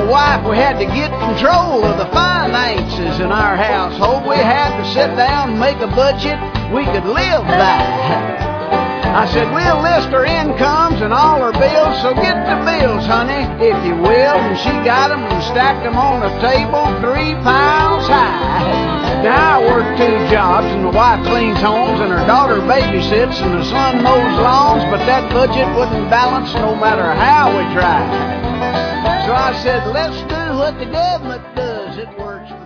my wife, we had to get control of the finances in our household. We had to sit down and make a budget we could live by. I said, we'll list our incomes and all our bills, so get the bills, honey, if you will. And she got them and stacked them on the table 3 piles high. Now I work 2 jobs, and my wife cleans homes, and her daughter babysits, and the son mows lawns, but that budget wouldn't balance no matter how we tried. So I said, let's do what the government does. It works for